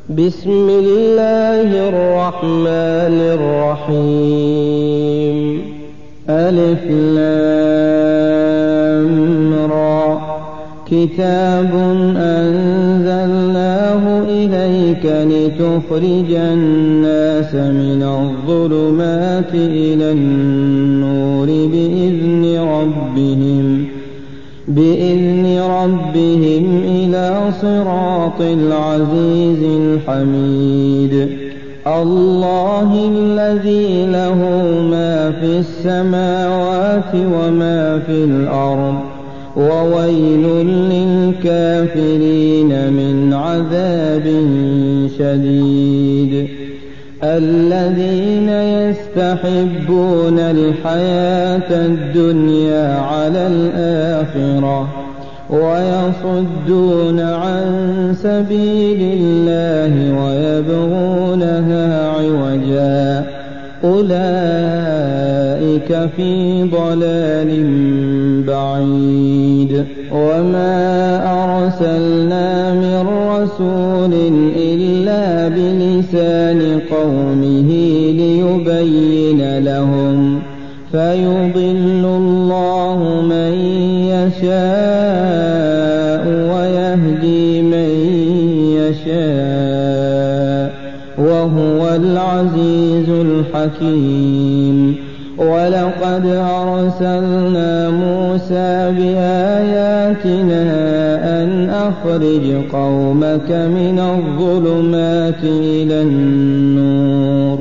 بسم الله الرحمن الرحيم. ألف لام را. كتاب أنزلناه إليك لتخرج الناس من الظلمات إلى النور بإذن ربهم إلى صراط العزيز الحميد. الله الذي له ما في السماوات وما في الأرض وويل للكافرين من عذاب شديد. الذين يستحبون الحياة الدنيا على الآخرة ويصدون عن سبيل الله ويبغونها عوجا أولئك في ضلال بعيد. وما أرسلنا من رسول إلا بلسان قومه ليبين لهم فيضل الله من يشاء ويهدي من يشاء وهو العزيز الحكيم. ولقد أرسلنا موسى بآياتنا أن أخرج قومك من الظلمات إلى النور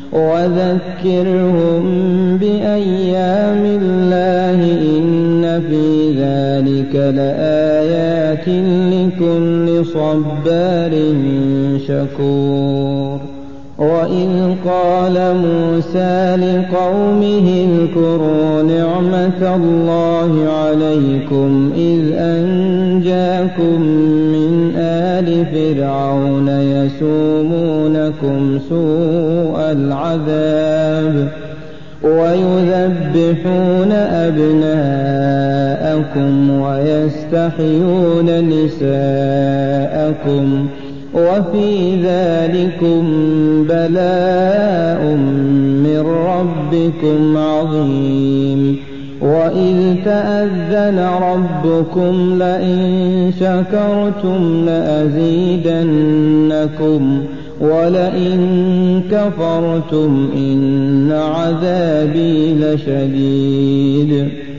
وذكرهم بأيام الله إن في ذلك لآيات لكل صبار شكور. وإذ قال موسى لقومه اذكروا نعمة الله عليكم إذ أنجاكم من آل فرعون يسومونكم سوء العذاب ويذبحون أبناءكم ويستحيون نساءكم وفي ذلكم بلاء من ربكم عظيم. وإذ تأذن ربكم لئن شكرتم لأزيدنكم ولئن كفرتم إن عذابي لشديد.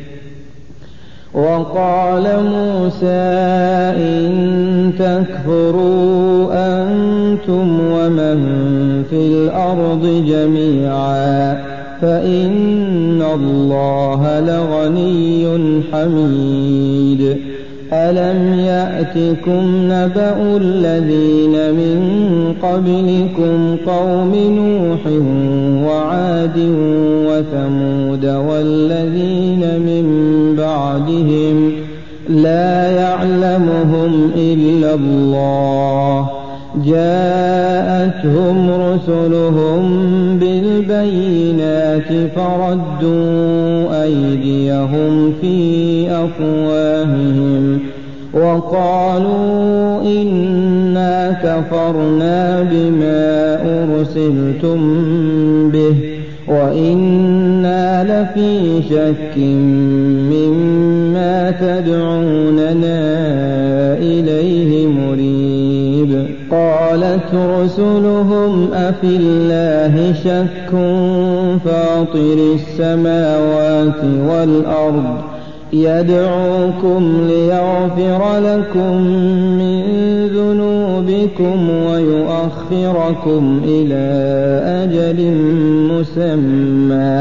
وقال موسى إن تكفروا أنتم ومن في الأرض جميعا فإن الله لغني حميد. ألم يأتكم نبأ الذين من قبلكم قوم نوح وعاد وثمود والذين من بعدهم لا يعلمهم إلا الله جاءتهم رسلهم بالبينات فردوا أيديهم في أفواههم وقالوا إنا كفرنا بما أرسلتم به وإنا لفي شك مما تدعوننا إليه مريب. قالت رسلهم أفي الله شك فاطر السماوات والأرض يدعوكم ليغفر لكم من ذنوبكم ويؤخركم إلى أجل مسمى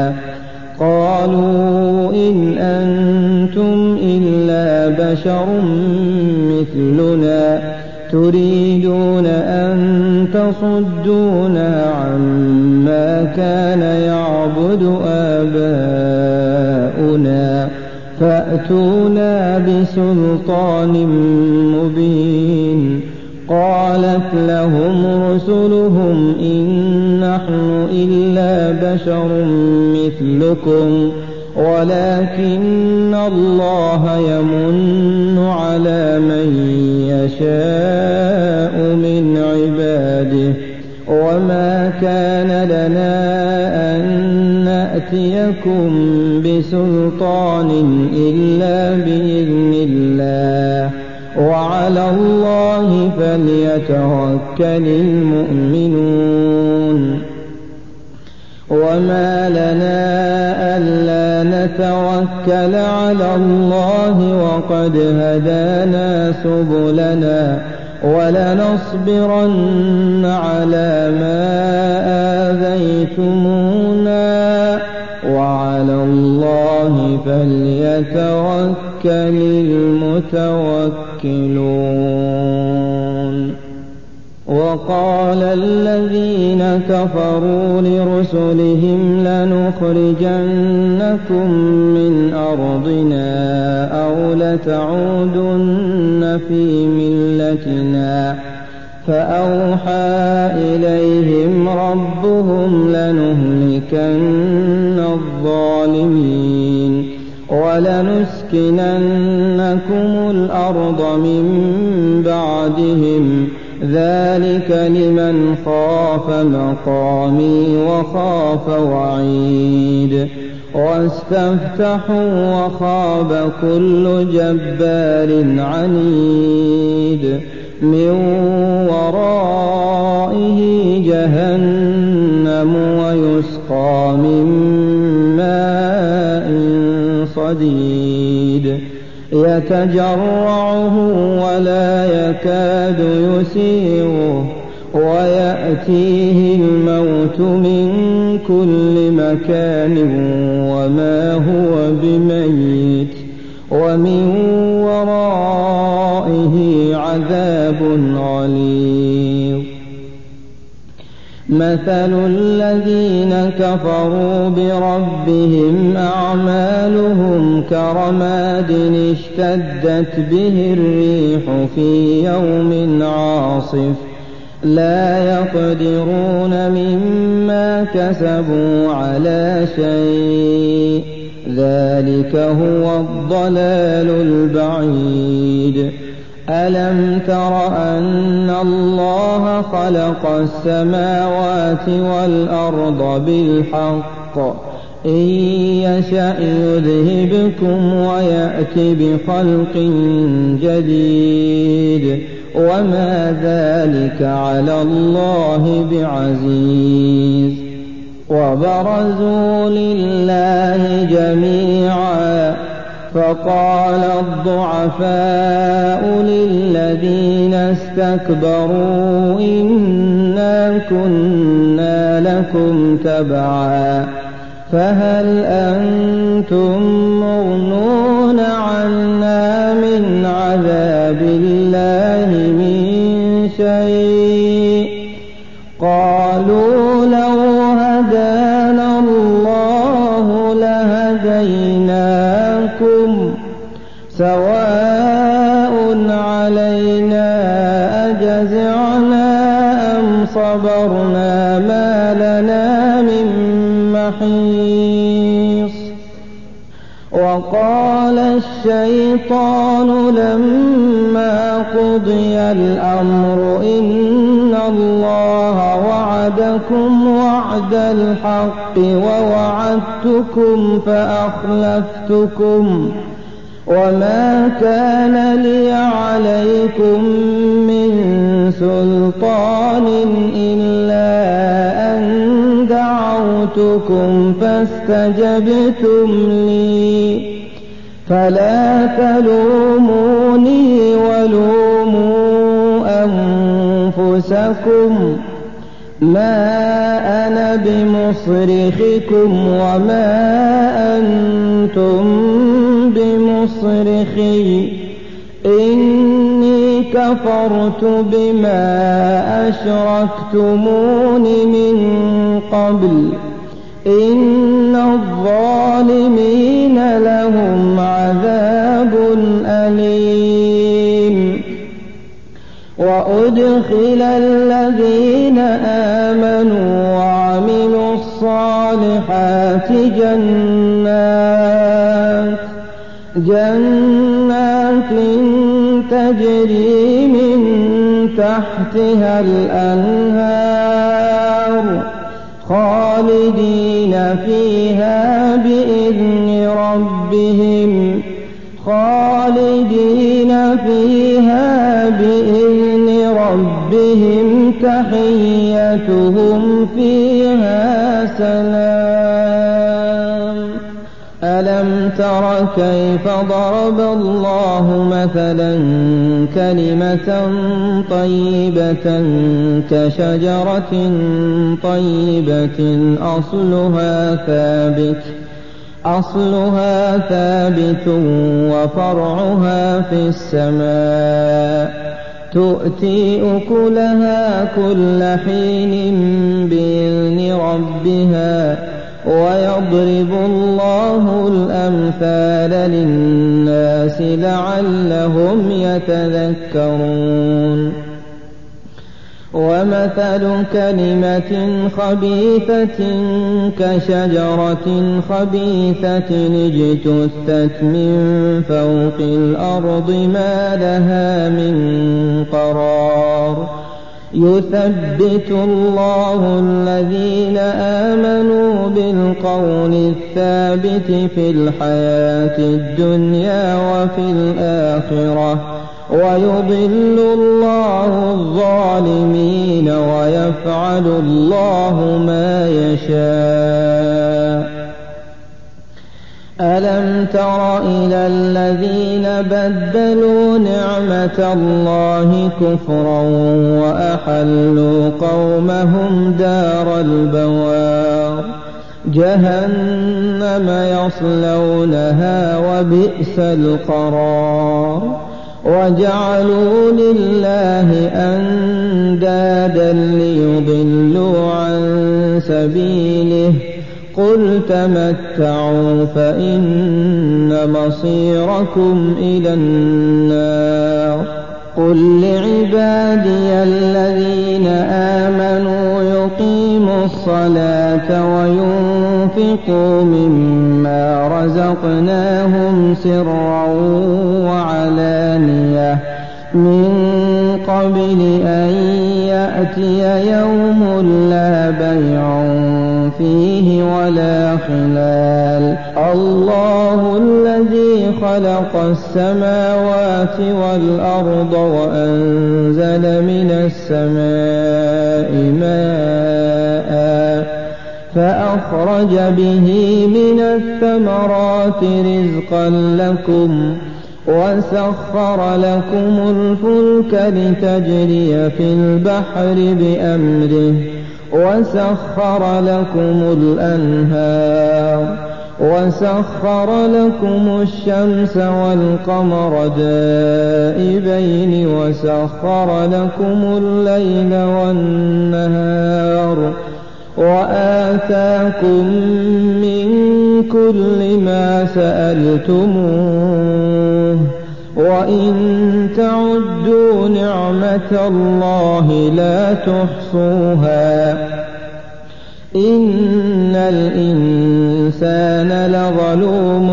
قالوا إن أنتم إلا بشر مثلنا تريدون أن تصدونا عما كان يعبد آباؤنا فأتونا بسلطان مبين. قالت لهم رسلهم إن نحن إلا بشر مثلكم ولكن الله يمن على من يشاء من عباده وما كان لنا أن نأتيكم بسلطان إلا بإذن الله وعلى الله فليتوكل المؤمنون وما لنا ألا نتوكل على الله وقد هدانا سبلنا ولنصبرن على ما آذيتمونا وعلى الله فليتوكل المتوكلون وقال الذين كفروا لرسلهم لنخرجنكم من أرضنا أو لتعودن في ملتنا فأوحى إليهم ربهم لنهلكن الظالمين ولنسكننكم الأرض من بعدهم ذلك لمن خاف مقامي وخاف وعيد واستفتحوا وخاب كل جبار عنيد من ورائه جهنم ويسقى من ماء صديد يتجرعه ولا يكاد يسيغه ويأتيه الموت من كل مكان وما هو بميت ومن ورائه عذاب غليظ مثل الذين كفروا بربهم أعمالهم كرماد اشتدت به الريح في يوم عاصف لا يقدرون مما كسبوا على شيء ذلك هو الضلال البعيد ألم تر أن الله خلق السماوات والأرض بالحق إن يشأ يذهبكم ويأت بخلق جديد وما ذلك على الله بعزيز وبرزوا لله جميعا فقال الضعفاء للذين استكبروا إنا كنا لكم تبعا فهل أنتم مغنون عنا من عذاب الله من شيء قالوا لو هدانا الله لهديناكم سواء علينا أجزعنا أم صبرنا ما لنا من محيص وقال الشيطان لما قضي الأمر إن الله وعدكم وعد الحق ووعدتكم فأخلفتكم وما كان لي عليكم من سلطان إلا أن دعوتكم فاستجبتم لي فلا تلوموني ولوموا أنفسكم ما أنا بمصرخكم وما أنتم بمصرخي إني كفرت بما أشركتمون من قبل إن الظالمين لهم عذاب أليم وأدخل الذين آمنوا وعملوا الصالحات جنات تجري من تحتها الأنهار خالدين فيها بإذن ربهم تحيتهم فيها سلام. ألم تر كيف ضرب الله مثلا كلمة طيبة كشجرة طيبة أصلها ثابت وفرعها في السماء تؤتي أكلها كل حين بإذن ربها ويضرب الله الأمثال للناس لعلهم يتذكرون. ومثل كلمة خبيثة كشجرة خبيثة اجتثت من فوق الأرض ما لها من قرار. يثبت الله الذين آمنوا بالقول الثابت في الحياة الدنيا وفي الآخرة ويضل الله الظالمين ويفعل الله ما يشاء. ألم تر إلى الذين بدلوا نعمة الله كفرا وأحلوا قومهم دار البوار جهنم يصلونها وبئس القرار. وجعلوا لله أندادا ليضلوا عن سبيله قل تمتعوا فإن مصيركم إلى النار. قل لعبادي الذين آمنوا يقيموا الصلاة وينفقوا مما رزقناهم سرا وعلانية من قبل أن يأتي يوم لا بيع فيه ولا خلال. الله الذي خلق السماوات والأرض وأنزل من السماء ماء فأخرج به من الثمرات رزقا لكم وسخر لكم الفلك لتجري في البحر بأمره وسخر لكم الأنهار وسخر لكم الشمس والقمر دائبين وسخر لكم الليل والنهار وآتاكم من كل ما سألتموه وإن تعدوا نعمة الله لا تحصوها إن الإنسان لظلوم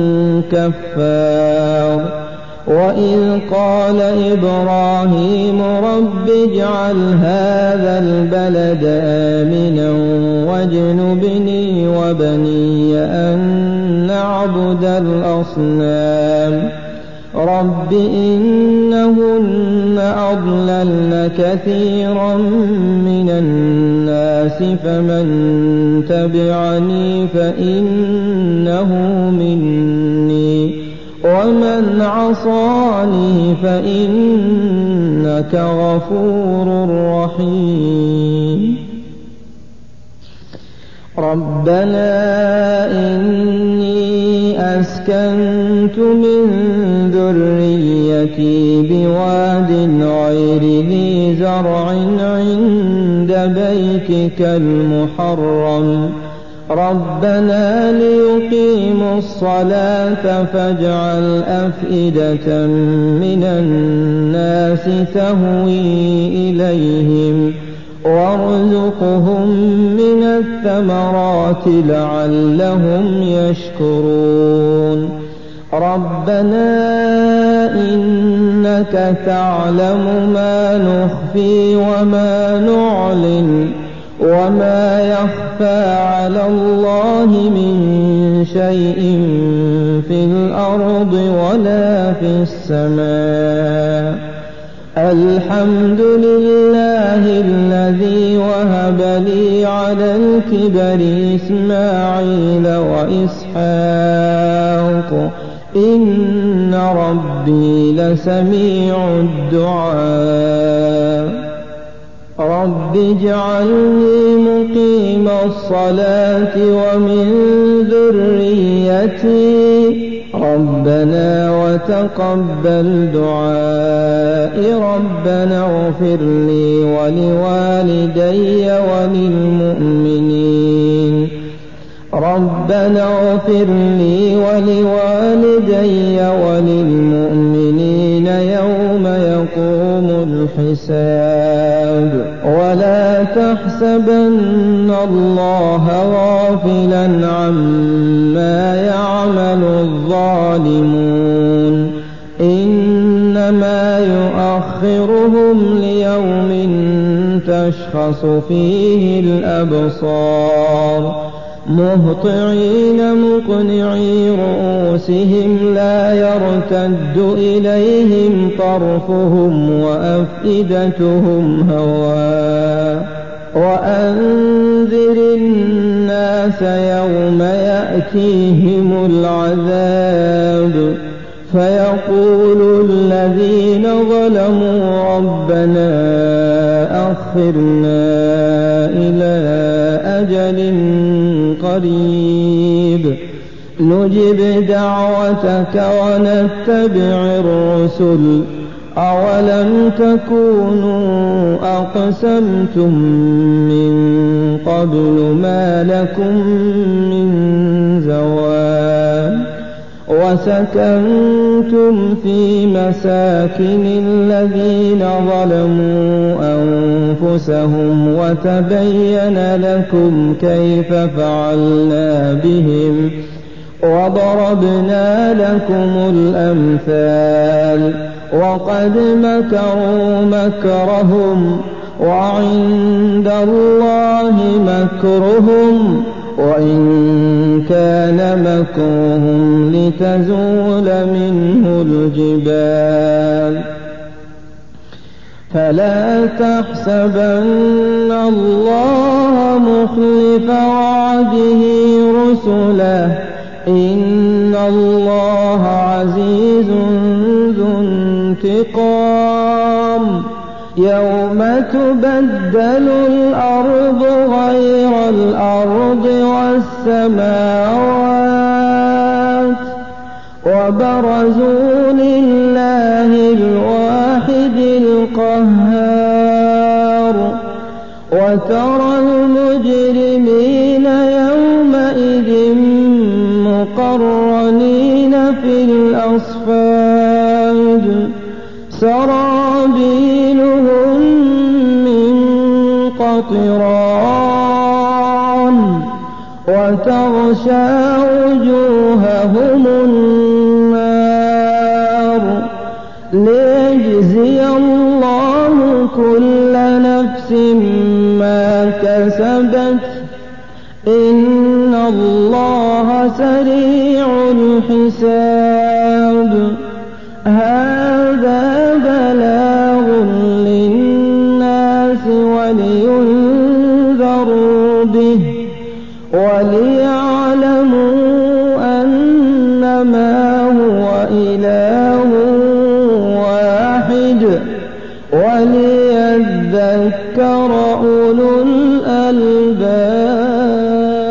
كفار. وإذ قال إبراهيم رب اجعل هذا البلد آمنا واجنبني وبني أن نعبد الأصنام رب إنهن أضللن كثيرا من الناس فمن تبعني فإنه مني ومن عصاني فإنك غفور رحيم. ربنا إني أسكنت من ذريتي بواد غير ذي زرع عند بيتك المحرم ربنا ليقيموا الصلاة فاجعل أفئدة من الناس تهوي إليهم وارزقهم من الثمرات لعلهم يشكرون. ربنا إنك تعلم ما نخفي وما نعلن وما يخفى على الله من شيء في الأرض ولا في السماء. الحمد لله الذي وهب لي على الكبر إسماعيل وإسحاق إن ربي لسميع الدعاء. رب اجعلني مقيم الصلاة ومن ذريتي ربنا وتقبل دعائي. ربنا اغفر لي ولوالدي وللمؤمنين. ربنا اغفر لي ولوالدي وللمؤمنين يوم يقوم الحساب. ولا تحسبن الله غافلا عما يعمل الظالمون إنما يؤخرهم ليوم تشخص فيه الأبصار مهطعين مقنعي رؤوسهم لا يرتد إليهم طرفهم وأفئدتهم هواء. وأنذر الناس يوم يأتيهم العذاب فيقول الذين ظلموا ربنا أخرنا إلى أجل قريب نجب دعوتك ونتبع الرسل أولم تكونوا أقسمتم من قبل ما لكم من زوال. وسكنتم في مساكن الذين ظلموا أنفسهم وتبين لكم كيف فعلنا بهم وضربنا لكم الأمثال. وقد مكروا مكرهم وعند الله مكرهم وإن كان مكرهم لتزول منه الجبال. فلا تحسبن الله مخلف وعده رسله إن الله عزيز ذو انتقام. يوم تبدل الأرض غير الأرض والسماوات وبرزوا لله الواحد القهار. وترى المجرمين يومئذ مقرنين في الأصفاد سرابيلهم من قطران وتغشى وجوههم النار ليجزي الله كل نفس ما كسبت إن الله سريع الحساب. هذا بلاغ للناس ولينذروا به وليعلموا أنما هو إله واحد وليذكر أولو الألباب.